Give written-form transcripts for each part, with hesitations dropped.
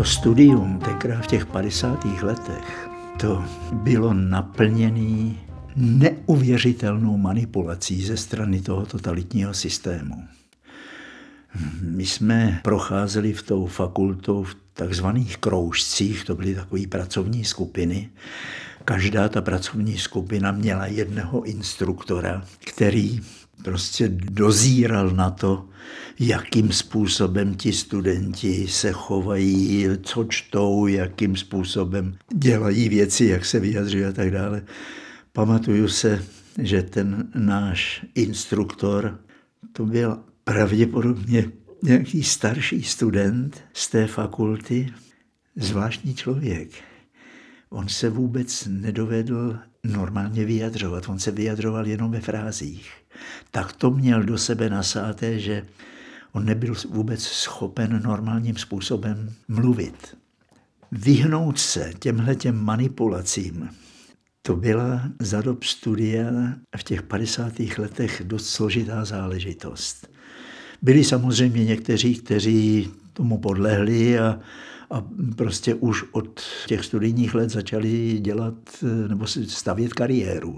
studium tenkrát v těch 50. letech, to bylo naplněné neuvěřitelnou manipulací ze strany toho totalitního systému. My jsme procházeli v tou fakultou v takzvaných kroužcích, to byly takové pracovní skupiny. Každá ta pracovní skupina měla jednoho instruktora, který prostě dozíral na to, jakým způsobem ti studenti se chovají, co čtou, jakým způsobem dělají věci, jak se vyjadřují a tak dále. Pamatuju se, že ten náš instruktor, to byl pravděpodobně nějaký starší student z té fakulty, zvláštní člověk. On se vůbec nedovedl normálně vyjadřovat, on se vyjadřoval jenom ve frázích. Tak to měl do sebe nasáté, že on nebyl vůbec schopen normálním způsobem mluvit. Vyhnout se těmhletěm manipulacím, to byla za dob studia v těch 50. letech dost složitá záležitost. Byli samozřejmě někteří, kteří tomu podlehli a prostě už od těch studijních let začali dělat nebo stavět kariéru.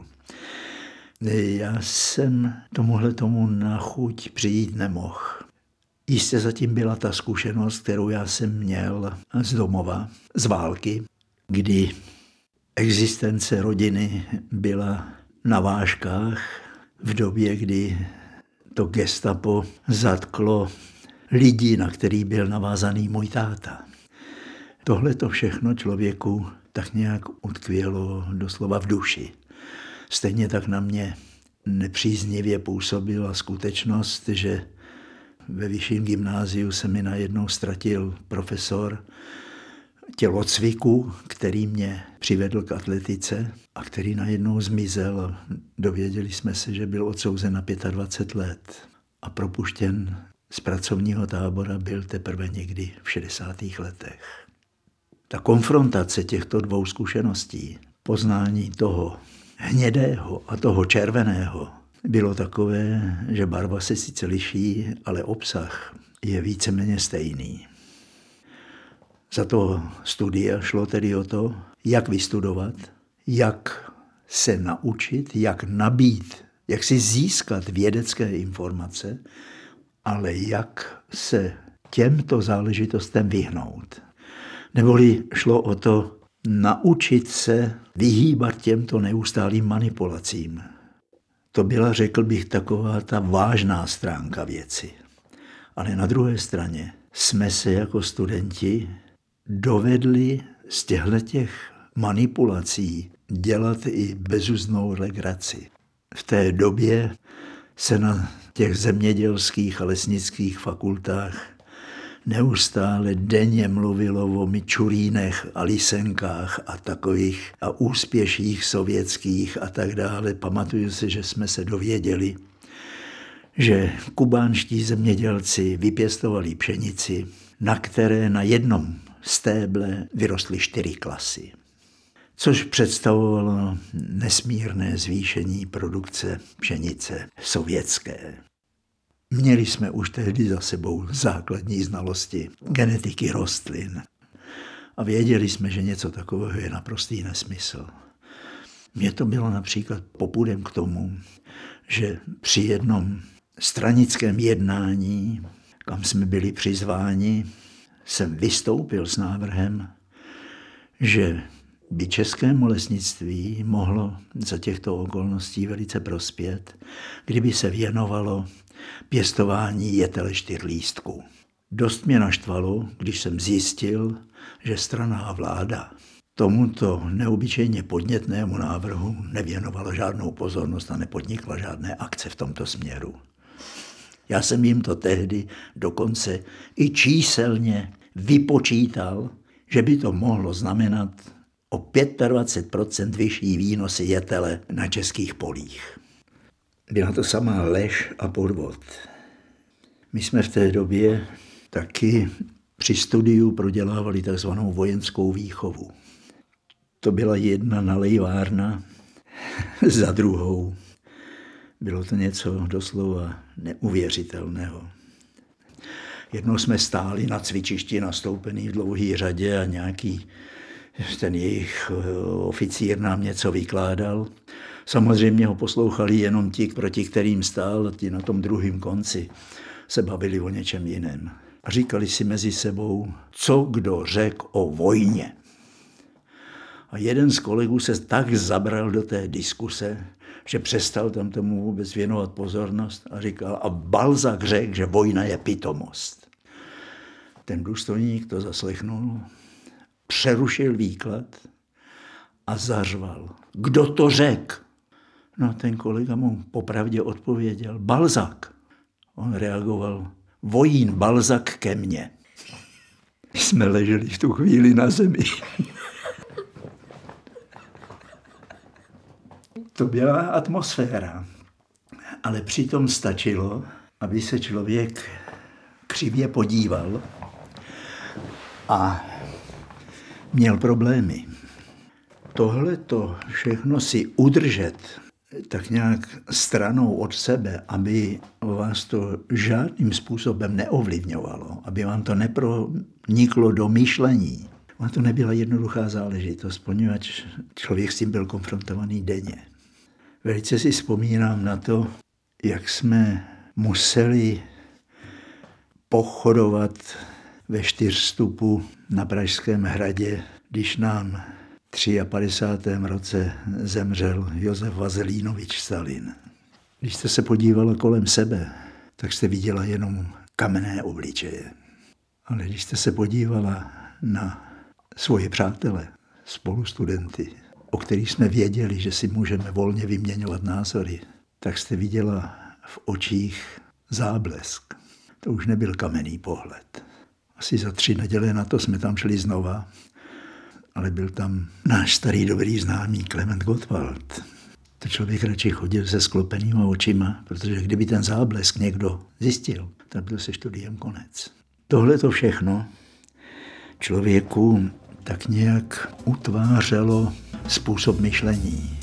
Já jsem tomu na chuť přijít nemohl. Jistě zatím byla ta zkušenost, kterou já jsem měl z domova, z války, kdy existence rodiny byla na vážkách v době, kdy to gestapo zatklo lidi, na který byl navázaný můj táta. Tohle to všechno člověku tak nějak utkvělo doslova v duši. Stejně tak na mě nepříznivě působila skutečnost, že ve vyšším gymnáziu se mi najednou ztratil profesor tělocviku, který mě přivedl k atletice a který najednou zmizel. Dověděli jsme se, že byl odsouzen na 25 let a propuštěn z pracovního tábora byl teprve někdy v 60. letech. Ta konfrontace těchto dvou zkušeností, poznání toho hnědého a toho červeného, bylo takové, že barva se sice liší, ale obsah je víceméně stejný. Za to studia šlo tedy o to, jak vystudovat, jak se naučit, jak nabít, jak si získat vědecké informace, ale jak se těmto záležitostem vyhnout. Neboli šlo o to naučit se vyhýbat těmto neustálým manipulacím. To byla, řekl bych, taková ta vážná stránka věci. Ale na druhé straně jsme se jako studenti dovedli z těchto manipulací dělat i bezuzdnou legraci. V té době se na těch zemědělských a lesnických fakultách neustále denně mluvilo o Mičurínech a Lysenkách a takových a úspěších sovětských a tak dále. Pamatuju si, že jsme se dověděli, že kubánští zemědělci vypěstovali pšenici, na které na jednom stéble vyrostly 4 klasy, což představovalo nesmírné zvýšení produkce pšenice sovětské. Měli jsme už tehdy za sebou základní znalosti genetiky rostlin a věděli jsme, že něco takového je naprostý nesmysl. Mně to bylo například popudem k tomu, že při jednom stranickém jednání, kam jsme byli přizváni, jsem vystoupil s návrhem, že by českému lesnictví mohlo za těchto okolností velice prospět, kdyby se věnovalo pěstování jetele 4lístků. Dost mě naštvalo, když jsem zjistil, že strana a vláda tomuto neobyčejně podnětnému návrhu nevěnovala žádnou pozornost a nepodnikla žádné akce v tomto směru. Já jsem jim to tehdy dokonce i číselně vypočítal, že by to mohlo znamenat o 25% vyšší výnosy jetele na českých polích. Byla to samá lež a podvod. My jsme v té době taky při studiu prodělávali takzvanou vojenskou výchovu. To byla jedna nalejvárna za druhou. Bylo to něco doslova neuvěřitelného. Jednou jsme stáli na cvičišti nastoupený v dlouhé řadě a nějaký ten jejich oficír nám něco vykládal. Samozřejmě ho poslouchali jenom ti, proti kterým stál, a ti na tom druhém konci se bavili o něčem jiném. A říkali si mezi sebou, co kdo řekl o vojně. A jeden z kolegů se tak zabral do té diskuse, že přestal tam tomu vůbec věnovat pozornost a říkal, a Balzac řekl, že vojna je pitomost. Ten důstojník to zaslechnul, přerušil výklad a zařval. Kdo to řekl? No ten kolega mu popravdě odpověděl, Balzac. On reagoval, vojín Balzac ke mně. Jsme leželi v tu chvíli na zemi. To byla atmosféra, ale přitom stačilo, aby se člověk křivě podíval a měl problémy. Tohleto všechno si udržet tak nějak stranou od sebe, aby vás to žádným způsobem neovlivňovalo, aby vám to neproniklo do myšlení. A to nebyla jednoduchá záležitost, poněvadž člověk s tím byl konfrontovaný denně. Velice si vzpomínám na to, jak jsme museli pochodovat ve Čtyřstupu na Pražském hradě, když nám v 53. roce zemřel Josef Vazelínovič Stalin. Když jste se podívala kolem sebe, tak jste viděla jenom kamenné obličeje. Ale když jste se podívala na svoje přátele, spolustudenty, o kterých jsme věděli, že si můžeme volně vyměňovat názory, tak jste viděla v očích záblesk. To už nebyl kamenný pohled. Asi za 3 neděle na to jsme tam šli znova, ale byl tam náš starý dobrý známý Klement Gottwald. To člověk radši chodil se sklopenýma očima, protože kdyby ten záblesk někdo zjistil, tak byl se studiem konec. Tohle to všechno člověku tak nějak utvářelo způsob myšlení.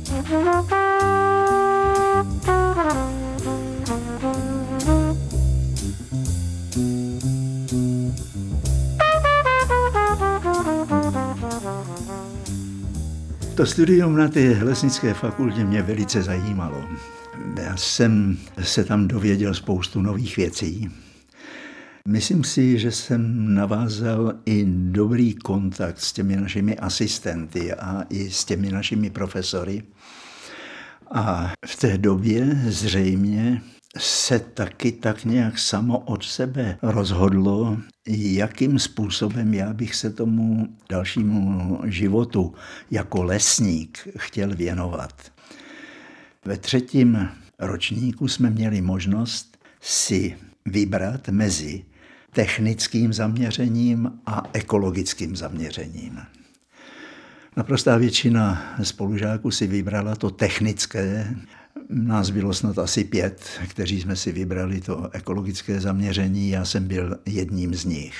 To studium na té lesnické fakultě mě velice zajímalo. Já jsem se tam dověděl spoustu nových věcí. Myslím si, že jsem navázal i dobrý kontakt s těmi našimi asistenty a i s těmi našimi profesory. A v té době zřejmě se taky tak nějak samo od sebe rozhodlo, jakým způsobem já bych se tomu dalšímu životu jako lesník chtěl věnovat. Ve 3. ročníku jsme měli možnost si vybrat mezi technickým zaměřením a ekologickým zaměřením. Naprostá většina spolužáků si vybrala to technické. Nás bylo snad asi 5, kteří jsme si vybrali to ekologické zaměření. Já jsem byl jedním z nich.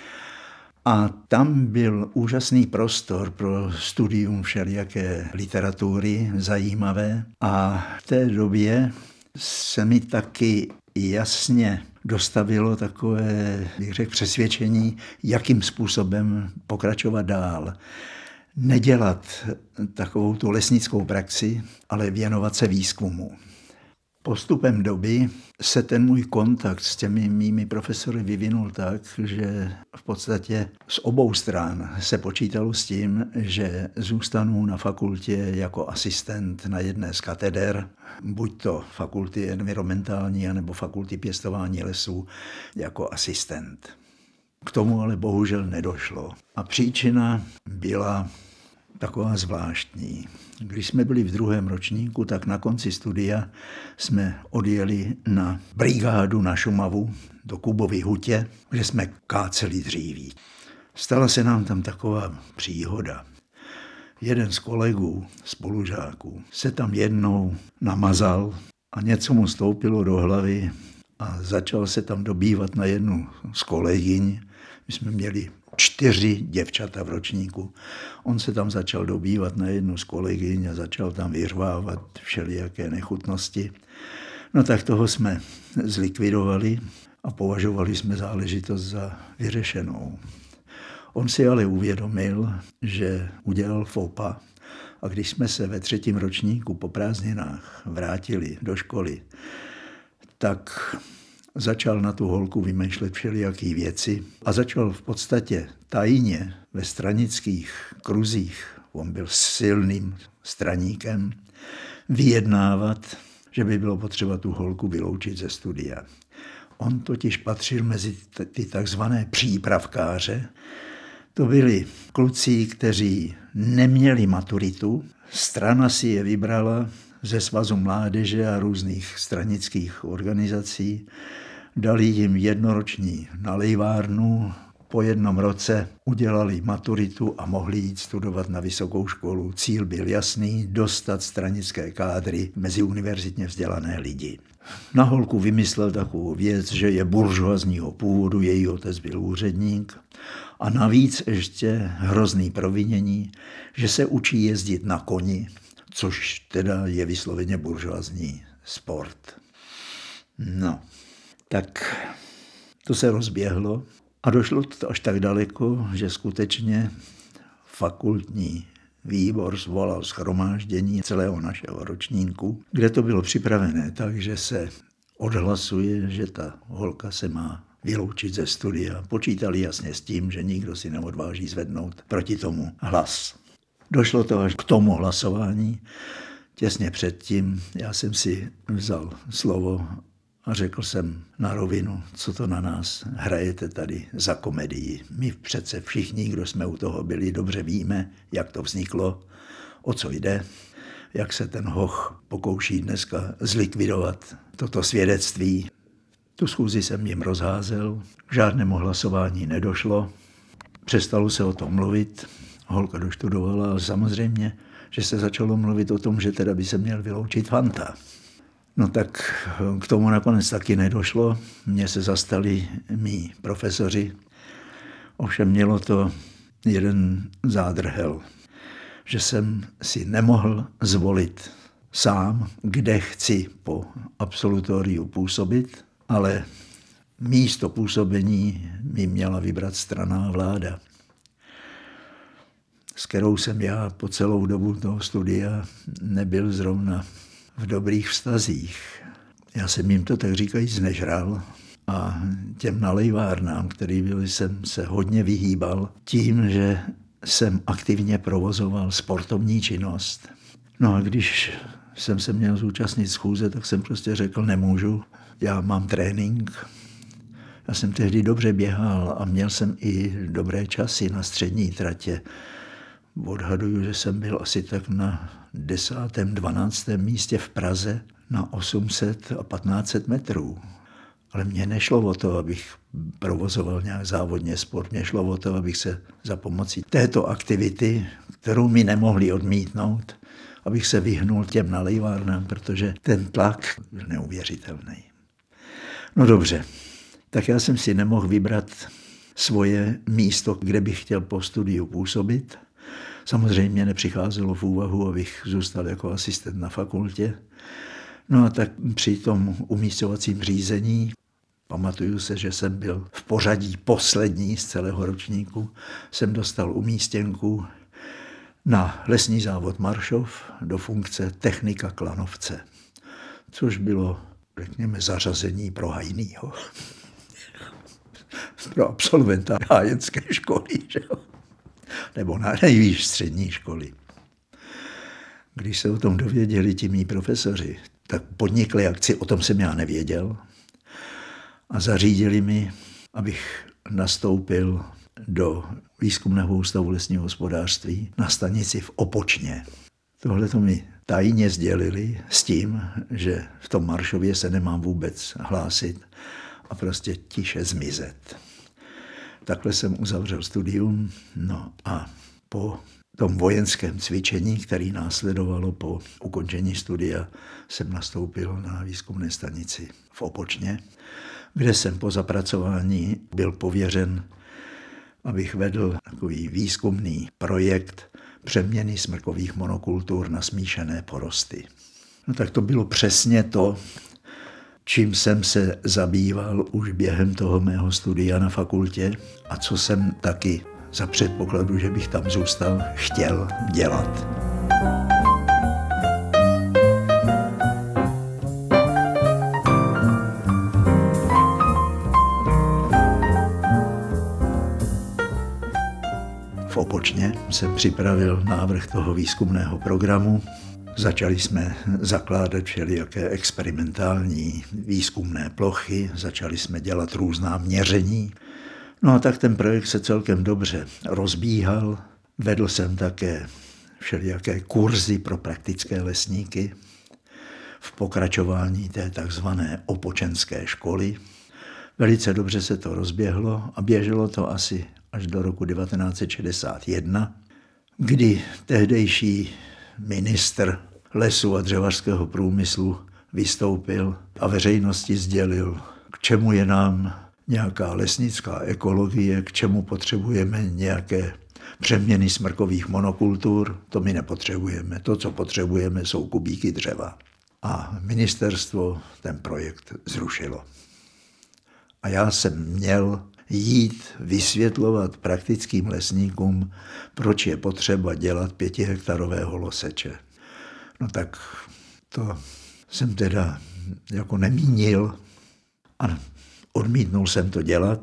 A tam byl úžasný prostor pro studium všelijaké literatury zajímavé. A v té době se mi taky jasně dostavilo takové, bych řekl, přesvědčení, jakým způsobem pokračovat dál. Nedělat takovou tu lesnickou praxi, ale věnovat se výzkumu. Postupem doby se ten můj kontakt s těmi mými profesory vyvinul tak, že v podstatě z obou stran se počítalo s tím, že zůstanu na fakultě jako asistent na jedné z kateder, buď to fakulty environmentální, nebo fakulty pěstování lesů jako asistent. K tomu ale bohužel nedošlo. A příčina byla taková zvláštní. Když jsme byli v 2. ročníku, tak na konci studia jsme odjeli na brigádu na Šumavu do Kubovy hutě, kde jsme káceli dříví. Stala se nám tam taková příhoda. Jeden z kolegů, spolužáků, se tam jednou namazal a něco mu stoupilo do hlavy a začal se tam dobývat na jednu z kolegyň. My jsme měli 4 děvčata v ročníku. On se tam začal dobývat na jednu z kolegyň a začal tam vyřvávat všelijaké nechutnosti. No tak toho jsme zlikvidovali a považovali jsme záležitost za vyřešenou. On si ale uvědomil, že udělal faux pas, a když jsme se ve 3. ročníku po prázdninách vrátili do školy, tak začal na tu holku vymýšlet všelijaký věci a začal v podstatě tajně ve stranických kruzích, on byl silným straníkem, vyjednávat, že by bylo potřeba tu holku vyloučit ze studia. On totiž patřil mezi ty takzvané přípravkáře. To byli kluci, kteří neměli maturitu. Strana si je vybrala ze Svazu mládeže a různých stranických organizací. Dali jim jednoroční nalejvárnu. Po 1 roce udělali maturitu a mohli jít studovat na vysokou školu. Cíl byl jasný, dostat stranické kádry mezi univerzitně vzdělané lidi. Na holku vymyslel takovou věc, že je buržoazního původu, její otec byl úředník. A navíc ještě hrozný provinění, že se učí jezdit na koni, což teda je vysloveně buržoazní sport. No, tak to se rozběhlo a došlo to až tak daleko, že skutečně fakultní výbor svolal shromáždění celého našeho ročníku, kde to bylo připravené tak, že se odhlasuje, že ta holka se má vyloučit ze studia. Počítali jasně s tím, že nikdo si neodváží zvednout proti tomu hlas. Došlo to až k tomu hlasování. Těsně předtím já jsem si vzal slovo a řekl jsem na rovinu, co to na nás hrajete tady za komedii. My přece všichni, kdo jsme u toho byli, dobře víme, jak to vzniklo, o co jde, jak se ten hoch pokouší dneska zlikvidovat toto svědectví. Tu schůzi jsem jim rozházel, k žádnému hlasování nedošlo, přestalo se o tom mluvit, holka doštudovala, ale samozřejmě, že se začalo mluvit o tom, že teda by se měl vyloučit Fanta. No tak k tomu nakonec taky nedošlo, mě se zastali mí profesoři, ovšem mělo to jeden zádrhel, že jsem si nemohl zvolit sám, kde chci po absolutoriu působit, ale místo působení mi měla vybrat strana a vláda, s kterou jsem já po celou dobu toho studia nebyl zrovna v dobrých vztazích. Já jsem jim to tak říkajíc nežral a těm nalejvárnám, který byli, jsem se hodně vyhýbal tím, že jsem aktivně provozoval sportovní činnost. No a když jsem se měl zúčastnit schůze, tak jsem prostě řekl, nemůžu, já mám trénink. Já jsem tehdy dobře běhal a měl jsem i dobré časy na střední tratě. Odhaduju, že jsem byl asi tak na 10., 12. místě v Praze na 800 a 1500 metrů. Ale mně nešlo o to, abych provozoval nějak závodně sport. Mně šlo o to, abych se za pomocí této aktivity, kterou mi nemohli odmítnout, abych se vyhnul těm nalejvárnám, protože ten tlak byl neuvěřitelný. No dobře, tak já jsem si nemohl vybrat svoje místo, kde bych chtěl po studiu působit. Samozřejmě nepřicházelo v úvahu, abych zůstal jako asistent na fakultě. No a tak při tom umísťovacím řízení, pamatuju se, že jsem byl v pořadí poslední z celého ročníku, jsem dostal umístěnku na lesní závod Maršov do funkce technika klanovce, což bylo, řekněme, zařazení pro hajnýho, pro absolventa hájenské školy, že jo? Nebo na nejvýš střední školy. Když se o tom dověděli ti mí profesoři, tak podnikli akci, o tom jsem já nevěděl, a zařídili mi, abych nastoupil do Výzkumného ústavu lesního hospodářství na stanici v Opočně. Tohle to mi tajně sdělili s tím, že v tom Maršově se nemám vůbec hlásit a prostě tiše zmizet. Takhle jsem uzavřel studium, no a po tom vojenském cvičení, který následovalo po ukončení studia, jsem nastoupil na výzkumné stanici v Opočně, kde jsem po zapracování byl pověřen, abych vedl takový výzkumný projekt přeměny smrkových monokultur na smíšené porosty. No tak to bylo přesně to, čím jsem se zabýval už během toho mého studia na fakultě a co jsem taky za předpokladu, že bych tam zůstal, chtěl dělat. V Opočně jsem připravil návrh toho výzkumného programu. Začali jsme zakládat všelijaké experimentální výzkumné plochy, začali jsme dělat různá měření. No a tak ten projekt se celkem dobře rozbíhal. Vedl jsem také všelijaké kurzy pro praktické lesníky v pokračování té takzvané opočenské školy. Velice dobře se to rozběhlo a běželo to asi až do roku 1961, kdy tehdejší ministr lesů a dřevařského průmyslu vystoupil a veřejnosti sdělil, k čemu je nám nějaká lesnická ekologie, k čemu potřebujeme nějaké přeměny smrkových monokultur, to my nepotřebujeme. To, co potřebujeme, jsou kubíky dřeva. A ministerstvo ten projekt zrušilo. A já jsem měl jít vysvětlovat praktickým lesníkům, proč je potřeba dělat 5hektarového loseče. No tak to jsem teda jako nemínil a odmítnul jsem to dělat.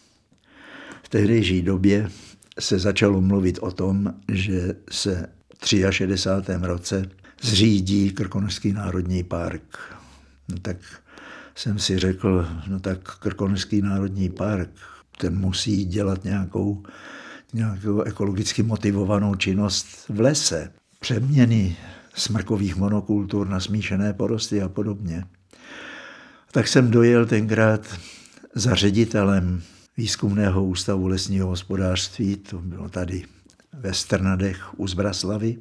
V tehdejší době se začalo mluvit o tom, že se v 63. roce zřídí Krkonošský národní park. No tak jsem si řekl, no tak Krkonošský národní park, ten musí dělat nějakou ekologicky motivovanou činnost v lese. Přeměny smrkových monokultur na smíšené porosty a podobně. Tak jsem dojel tenkrát za ředitelem Výzkumného ústavu lesního hospodářství, to bylo tady ve Strnadech u Zbraslavy,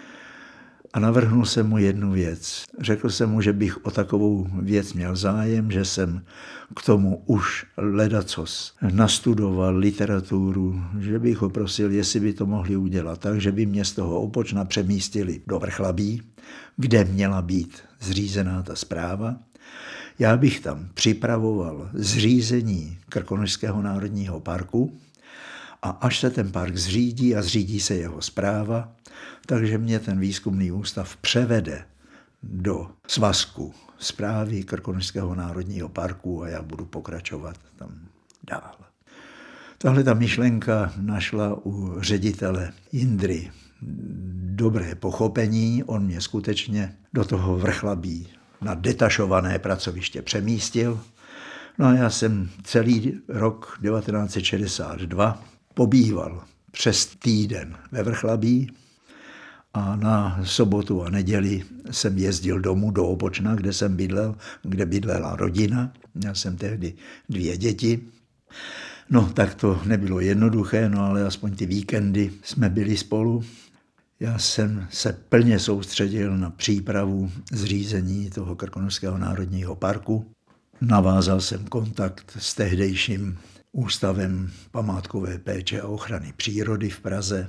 a navrhnul jsem mu jednu věc. Řekl jsem mu, že bych o takovou věc měl zájem, že jsem k tomu už ledacos nastudoval literaturu, že bych ho prosil, jestli by to mohli udělat tak, že by mě z toho Opočna přemístili do Vrchlabí, kde měla být zřízená ta správa. Já bych tam připravoval zřízení Krkonošského národního parku a až se ten park zřídí a zřídí se jeho správa, takže mě ten výzkumný ústav převede do svazku správy Krkonošského národního parku a já budu pokračovat tam dál. Tahle ta myšlenka našla u ředitele Jindry dobré pochopení. On mě skutečně do toho Vrchlabí na detašované pracoviště přemístil. No a já jsem celý rok 1962 pobýval přes týden ve Vrchlabí a na sobotu a neděli jsem jezdil domů do Opočna, kde jsem bydlel, kde bydlela rodina. Měl jsem tehdy 2 děti. No tak to nebylo jednoduché, no ale aspoň ty víkendy jsme byli spolu. Já jsem se plně soustředil na přípravu zřízení toho Krkonošského národního parku. Navázal jsem kontakt s tehdejším Ústavem památkové péče a ochrany přírody v Praze.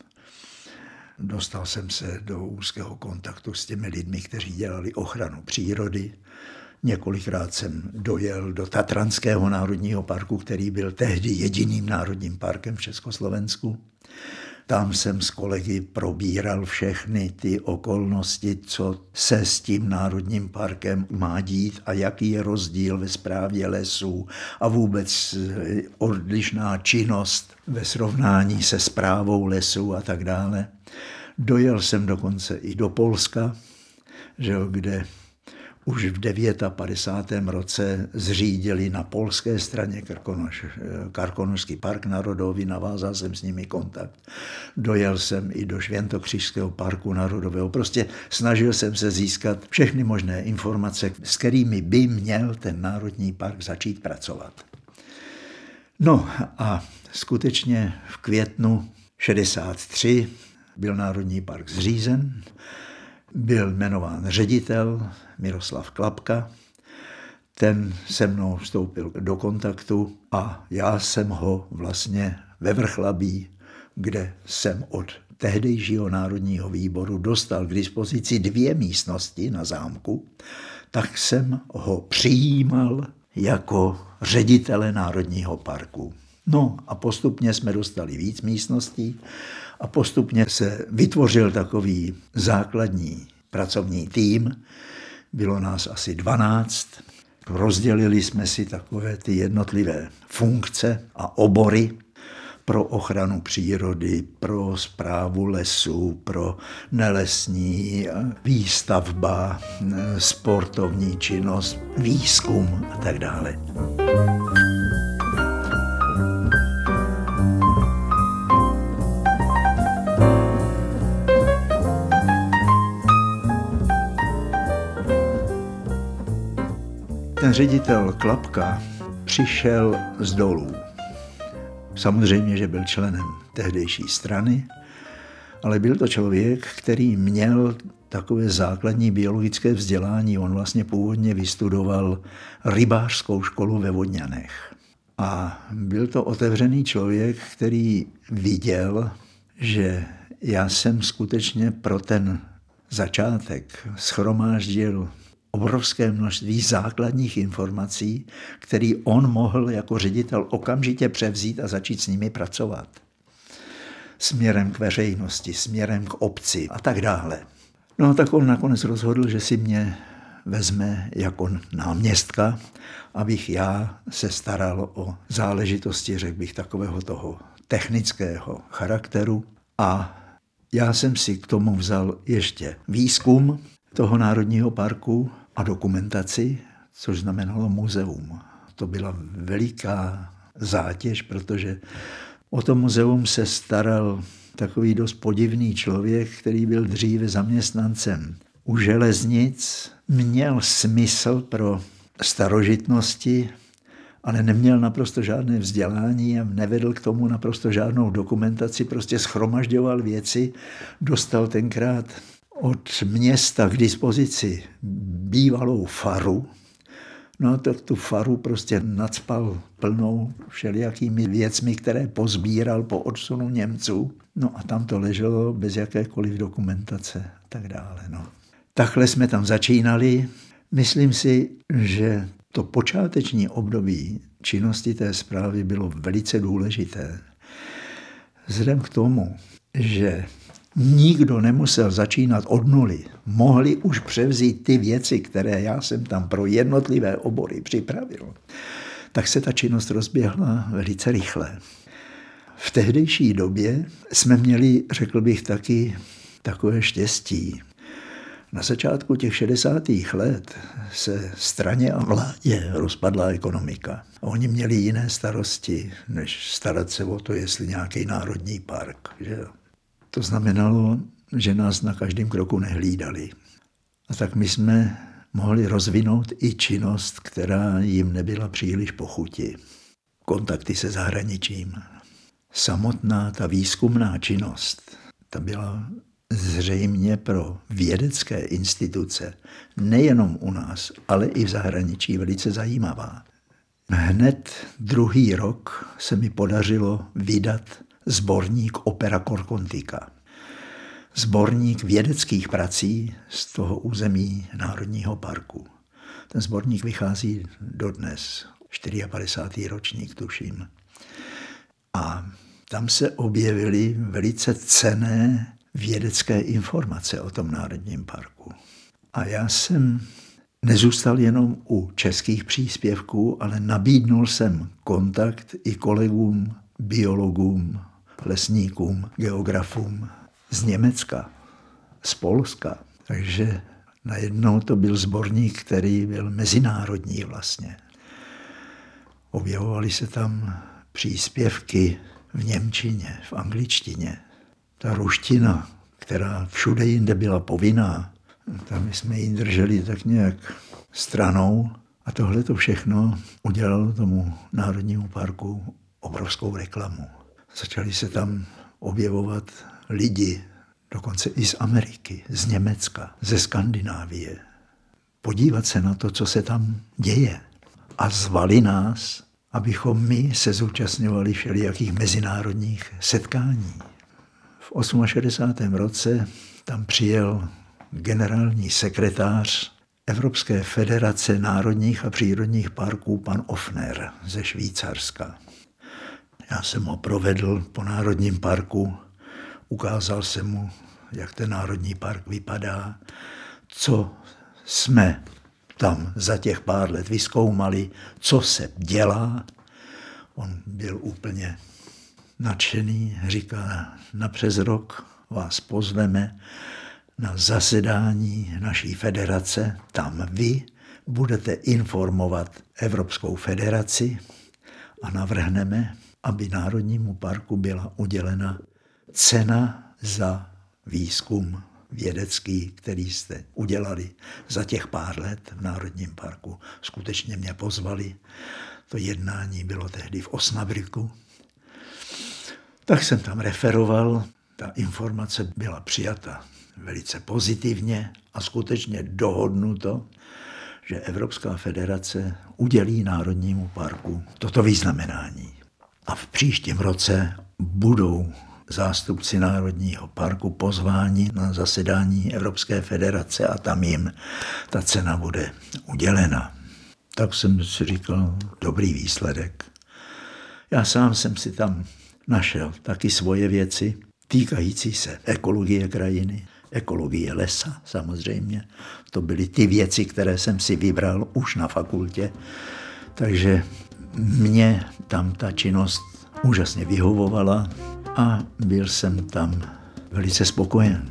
Dostal jsem se do úzkého kontaktu s těmi lidmi, kteří dělali ochranu přírody. Několikrát jsem dojel do Tatranského národního parku, který byl tehdy jediným národním parkem v Československu. Tam jsem s kolegy probíral všechny ty okolnosti, co se s tím národním parkem má dít a jaký je rozdíl ve správě lesů a vůbec odlišná činnost ve srovnání se správou lesů a tak dále. Dojel jsem dokonce i do Polska, kde už v 59. roce zřídili na polské straně Krkonošský park národový, navázal jsem s nimi kontakt. Dojel jsem i do Świętokřížského parku národového. Prostě snažil jsem se získat všechny možné informace, s kterými by měl ten národní park začít pracovat. No a skutečně v květnu 63 byl národní park zřízen. Byl jmenován ředitel Miroslav Klapka, ten se mnou vstoupil do kontaktu a já jsem ho vlastně ve Vrchlabí, kde jsem od tehdejšího národního výboru dostal k dispozici 2 místnosti na zámku, tak jsem ho přijímal jako ředitele Národního parku. No a postupně jsme dostali víc místností a postupně se vytvořil takový základní pracovní tým. Bylo nás asi 12. Rozdělili jsme si takové ty jednotlivé funkce a obory pro ochranu přírody, pro správu lesů, pro nelesní, výstavba, sportovní činnost, výzkum a tak dále. Ten ředitel Klapka přišel z dolů. Samozřejmě, že byl členem tehdejší strany, ale byl to člověk, který měl takové základní biologické vzdělání. On vlastně původně vystudoval rybářskou školu ve Vodňanech. A byl to otevřený člověk, který viděl, že já jsem skutečně pro ten začátek shromáždil obrovské množství základních informací, které on mohl jako ředitel okamžitě převzít a začít s nimi pracovat. Směrem k veřejnosti, směrem k obci a tak dále. No tak on nakonec rozhodl, že si mě vezme jako náměstka, abych já se staral o záležitosti, řekl bych, takového toho technického charakteru. A já jsem si k tomu vzal ještě výzkum toho národního parku a dokumentaci, což znamenalo muzeum. To byla veliká zátěž, protože o to muzeum se staral takový dost podivný člověk, který byl dříve zaměstnancem u železnic, měl smysl pro starožitnosti, ale neměl naprosto žádné vzdělání a nevedl k tomu naprosto žádnou dokumentaci, prostě shromažďoval věci, dostal tenkrát od města k dispozici bývalou faru. No tak tu faru prostě nacpal plnou všelijakými věcmi, které pozbíral po odsunu Němců. No a tam to leželo bez jakékoliv dokumentace a tak dále. No. Takhle jsme tam začínali. Myslím si, že to počáteční období činnosti té správy bylo velice důležité. Vzhledem k tomu, že nikdo nemusel začínat od nuly. Mohli už převzít ty věci, které já jsem tam pro jednotlivé obory připravil. Tak se ta činnost rozběhla velice rychle. V tehdejší době jsme měli, řekl bych, taky takové štěstí. Na začátku těch 60. let se straně a vládě rozpadla ekonomika. Oni měli jiné starosti, než starat se o to, jestli nějaký národní park. Že? To znamenalo, že nás na každém kroku nehlídali. A tak my jsme mohli rozvinout i činnost, která jim nebyla příliš po chuti. Kontakty se zahraničím. Samotná ta výzkumná činnost, ta byla zřejmě pro vědecké instituce, nejenom u nás, ale i v zahraničí velice zajímavá. Hned druhý rok se mi podařilo vydat sborník Opera Korkontika. Sborník vědeckých prací z toho území Národního parku. Ten sborník vychází dodnes, 54. ročník tuším. A tam se objevily velice cenné vědecké informace o tom Národním parku. A já jsem nezůstal jenom u českých příspěvků, ale nabídnul jsem kontakt i kolegům, biologům, lesníkům, geografům z Německa, z Polska. Takže najednou to byl sborník, který byl mezinárodní vlastně. Objevovaly se tam příspěvky v němčině, v angličtině. Ta ruština, která všude jinde byla povinná, tam jsme ji drželi tak nějak stranou a tohle to všechno udělalo tomu Národnímu parku obrovskou reklamu. Začali se tam objevovat lidi, dokonce i z Ameriky, z Německa, ze Skandinávie. Podívat se na to, co se tam děje. A zvali nás, abychom my se zúčastňovali všelijakých mezinárodních setkání. V 68. roce tam přijel generální sekretář Evropské federace národních a přírodních parků pan Offner ze Švýcarska. Já jsem ho provedl po národním parku, ukázal jsem mu, jak ten národní park vypadá, co jsme tam za těch pár let vyzkoumali, co se dělá. On byl úplně nadšený, říká, na přes rok vás pozveme na zasedání naší federace, tam vy budete informovat Evropskou federaci a navrhneme, aby Národnímu parku byla udělena cena za výzkum vědecký, který jste udělali za těch pár let v Národním parku. Skutečně mě pozvali. To jednání bylo tehdy v Osnabrücku. Tak jsem tam referoval. Ta informace byla přijata velice pozitivně a skutečně dohodnuto, že Evropská federace udělí Národnímu parku toto vyznamenání. A v příštím roce budou zástupci Národního parku pozváni na zasedání Evropské federace a tam jim ta cena bude udělena. Tak jsem si říkal, dobrý výsledek. Já sám jsem si tam našel taky svoje věci týkající se ekologie krajiny, ekologie lesa samozřejmě. To byly ty věci, které jsem si vybral už na fakultě. Takže mě tam ta činnost úžasně vyhovovala a byl jsem tam velice spokojen.